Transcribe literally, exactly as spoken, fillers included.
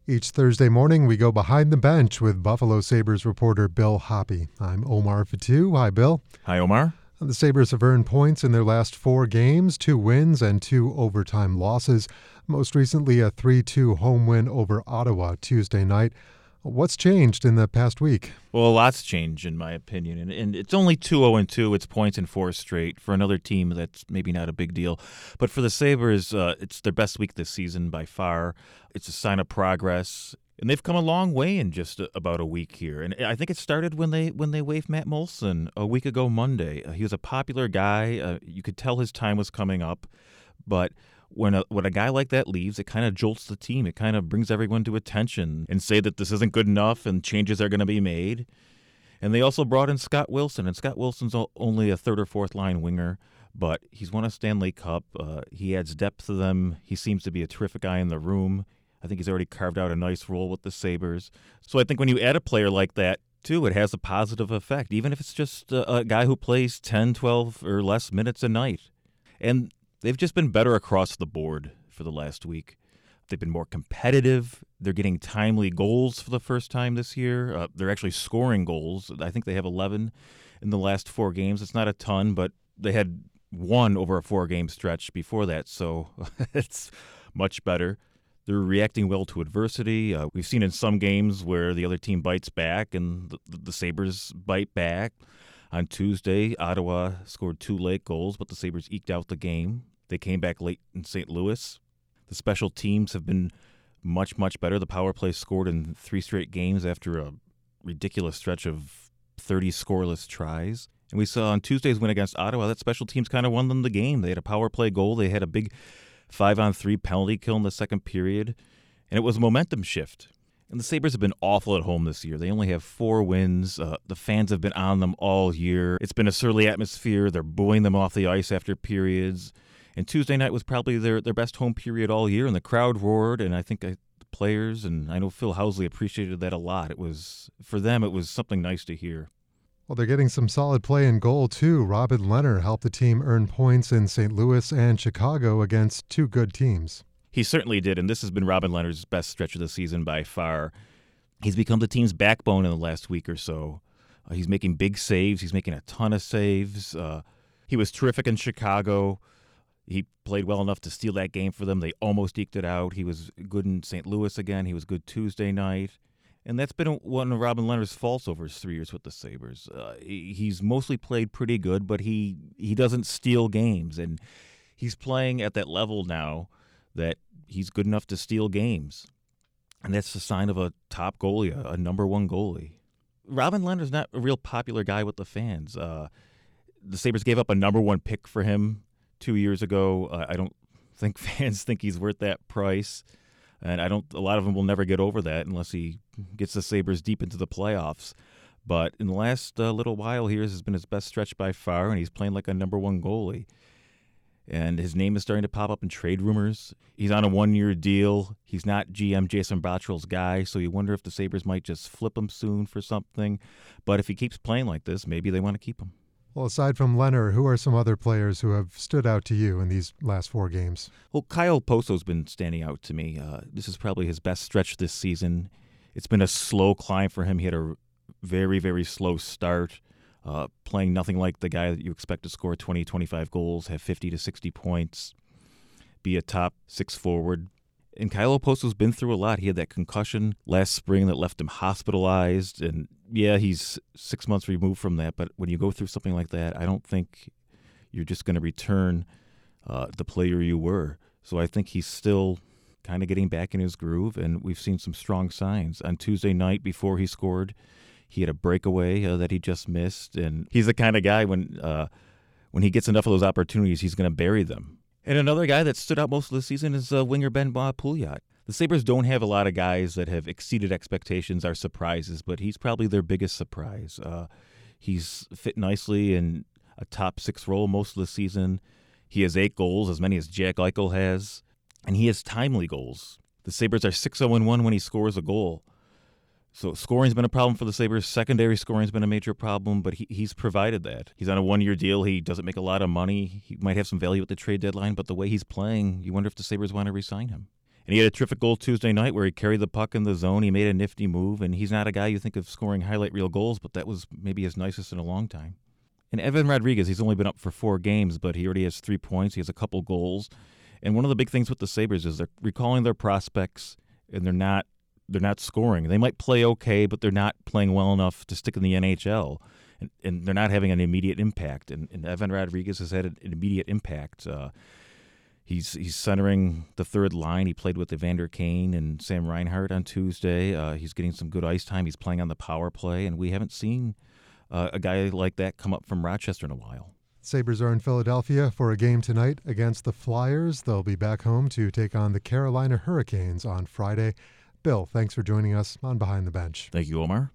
Each Thursday morning, we go behind the bench with Buffalo Sabres reporter Bill Hoppe. I'm Omar Fatu. Hi, Bill. Hi, Omar. The Sabres have earned points in their last four games, two wins and two overtime losses. Most recently, a three two home win over Ottawa Tuesday night. What's changed in the past week? Well, a lot's changed, in my opinion. And, and it's only two oh two. It's points in four straight. For another team, that's maybe not a big deal. But for the Sabres, uh, it's their best week this season by far. It's a sign of progress. And they've come a long way in just a, about a week here. And I think it started when they when they waived Matt Moulson a week ago Monday. Uh, he was a popular guy. Uh, you could tell his time was coming up. But when a, when a guy like that leaves, it kind of jolts the team. It kind of brings everyone to attention and say that this isn't good enough and changes are going to be made. And they also brought in Scott Wilson. And Scott Wilson's only a third or fourth line winger, but he's won a Stanley Cup. Uh, he adds depth to them. He seems to be a terrific guy in the room. I think he's already carved out a nice role with the Sabres. So I think when you add a player like that, too, it has a positive effect, even if it's just a, a guy who plays ten, twelve, or less minutes a night. And they've just been better across the board for the last week. They've been more competitive. They're getting timely goals for the first time this year. Uh, they're actually scoring goals. I think they have eleven in the last four games. It's not a ton, but they had one over a four-game stretch before that, so it's much better. They're reacting well to adversity. Uh, we've seen in some games where the other team bites back and the, the Sabres bite back. On Tuesday, Ottawa scored two late goals, but the Sabres eked out the game. They came back late in Saint Louis. The special teams have been much, much better. The power play scored in three straight games after a ridiculous stretch of thirty scoreless tries. And we saw on Tuesday's win against Ottawa that special teams kind of won them the game. They had a power play goal. They had a big five-on-three penalty kill in the second period, and it was a momentum shift. And the Sabres have been awful at home this year. They only have four wins. Uh, the fans have been on them all year. It's been a surly atmosphere. They're booing them off the ice after periods. And Tuesday night was probably their, their best home period all year, and the crowd roared, and I think I, the players, and I know Phil Housley appreciated that a lot. It was, for them, it was something nice to hear. Well, they're getting some solid play in goal, too. Robin Lehner helped the team earn points in Saint Louis and Chicago against two good teams. He certainly did, and this has been Robin Lehner's best stretch of the season by far. He's become the team's backbone in the last week or so. Uh, he's making big saves. He's making a ton of saves. Uh, he was terrific in Chicago. He played well enough to steal that game for them. They almost eked it out. He was good in Saint Louis again. He was good Tuesday night. And that's been one of Robin Lehner's faults over his three years with the Sabres. Uh, he, he's mostly played pretty good, but he, he doesn't steal games. And he's playing at that level now that he's good enough to steal games. And that's a sign of a top goalie, a, a number one goalie. Robin Lehner's not a real popular guy with the fans. Uh, the Sabres gave up a number one pick for him two years ago. Uh, I don't think fans think he's worth that price. And I don't. A lot of them will never get over that unless he gets the Sabres deep into the playoffs. But in the last uh, little while here, this has been his best stretch by far, and he's playing like a number one goalie. And his name is starting to pop up in trade rumors. He's on a one-year deal. He's not G M Jason Bottrell's guy, so you wonder if the Sabres might just flip him soon for something. But if he keeps playing like this, maybe they want to keep him. Well, aside from Lehner, who are some other players who have stood out to you in these last four games? Well, Kyle Poso's been standing out to me. Uh, this is probably his best stretch this season. It's been a slow climb for him. He had a very, very slow start, uh, playing nothing like the guy that you expect to score twenty, twenty-five goals, have fifty to sixty points, be a top six forward. And Kyle Poso's been through a lot. He had that concussion last spring that left him hospitalized. And, yeah, he's six months removed from that. But when you go through something like that, I don't think you're just going to return uh, the player you were. So I think he's still kind of getting back in his groove, and we've seen some strong signs. On Tuesday night before he scored, he had a breakaway uh, that he just missed. And he's the kind of guy when, uh, when he gets enough of those opportunities, he's going to bury them. And another guy that stood out most of the season is uh, winger Benoit Pouliot. The Sabres don't have a lot of guys that have exceeded expectations, are surprises, but he's probably their biggest surprise. Uh, he's fit nicely in a top six role most of the season. He has eight goals, as many as Jack Eichel has, and he has timely goals. The Sabres are six oh one when he scores a goal. So scoring's been a problem for the Sabres. Secondary scoring's been a major problem, but he, he's provided that. He's on a one-year deal. He doesn't make a lot of money. He might have some value at the trade deadline, but the way he's playing, you wonder if the Sabres want to re-sign him. And he had a terrific goal Tuesday night where he carried the puck in the zone. He made a nifty move, and he's not a guy you think of scoring highlight reel goals, but that was maybe his nicest in a long time. And Evan Rodriguez, he's only been up for four games, but he already has three points. He has a couple goals. And one of the big things with the Sabres is they're recalling their prospects, and they're not they're not scoring. They might play okay, but they're not playing well enough to stick in the N H L. And, and they're not having an immediate impact. And, and Evan Rodriguez has had an immediate impact. Uh, He's he's centering the third line. He played with Evander Kane and Sam Reinhart on Tuesday. Uh, he's getting some good ice time. He's playing on the power play, and we haven't seen uh, a guy like that come up from Rochester in a while. Sabres are in Philadelphia for a game tonight against the Flyers. They'll be back home to take on the Carolina Hurricanes on Friday. Bill, thanks for joining us on Behind the Bench. Thank you, Omar.